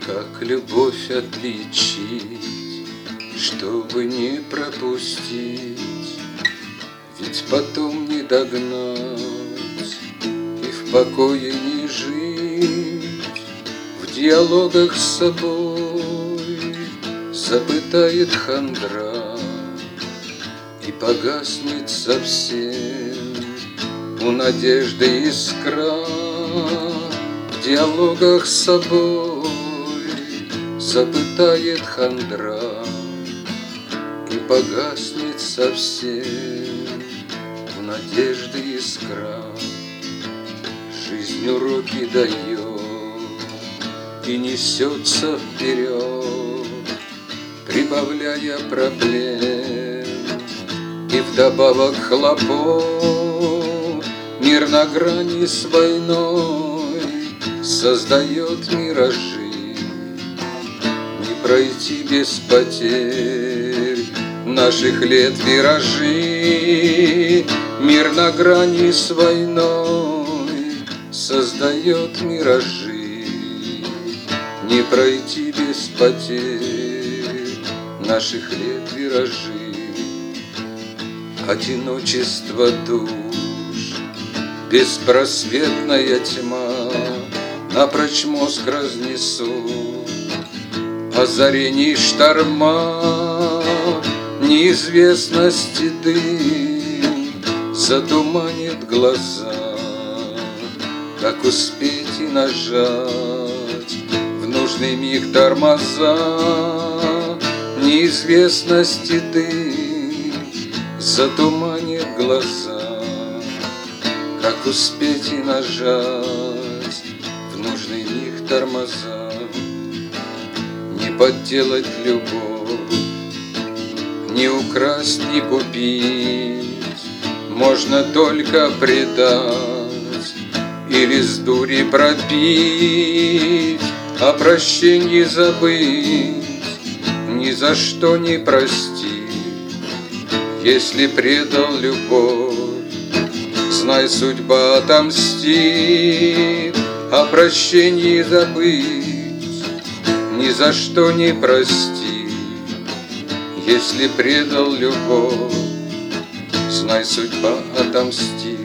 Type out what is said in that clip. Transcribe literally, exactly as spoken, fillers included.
Как любовь отличить, чтобы не пропустить? Ведь потом не догнать и в покое не жить. В диалогах с собой запытает хандра и погаснет совсем у надежды искра. В диалогах с собой запытает хандра и погаснет совсем у надежды искра. Жизнь уроки дает и несется вперед, прибавляя проблем и вдобавок хлопот. Мир на грани с войной создает миражи, не пройти без потерь наших лет виражи. Мир на грани с войной создает миражи, не пройти без потерь наших лет виражи. Одиночество душ, беспросветная тьма напрочь мозг разнесут, озарений шторма, неизвестности дым затуманит глаза. Как успеть и нажать в нужный миг тормоза? Неизвестности дым затуманит глаза. Как успеть и нажать в нужный миг тормоза? Не подделать любовь, не украсть, не купить, можно только предать или с дури пропить. О прощении забыть, ни за что не простить. Если предал любовь, знай, судьба отомстит. О прощении забыть, ни за что не простить. Если предал любовь, знай, судьба отомстит.